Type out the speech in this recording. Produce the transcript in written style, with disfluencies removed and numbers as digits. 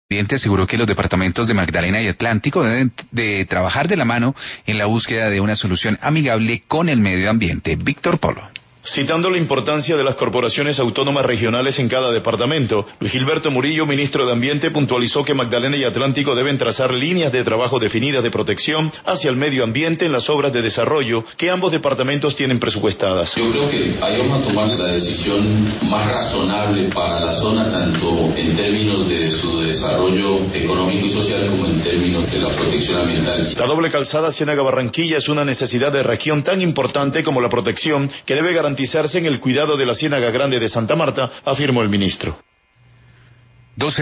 Ambiente aseguró que los departamentos de Magdalena y Atlántico deben de trabajar de la mano en la búsqueda de una solución amigable con el medio ambiente. Víctor Polo. Citando la importancia de las corporaciones autónomas regionales en cada departamento, Luis Gilberto Murillo, ministro de Ambiente, puntualizó que Magdalena y Atlántico deben trazar líneas de trabajo definidas de protección hacia el medio ambiente en las obras de desarrollo que ambos departamentos tienen presupuestadas. Yo creo que ahí vamos a tomar la decisión más razonable para la zona, tanto en términos de su desarrollo económico y social como en términos de la protección ambiental. La doble calzada Ciénaga-Barranquilla es una necesidad de región tan importante como la protección que debe garantizarse en el cuidado de la Ciénaga Grande de Santa Marta, afirmó el ministro.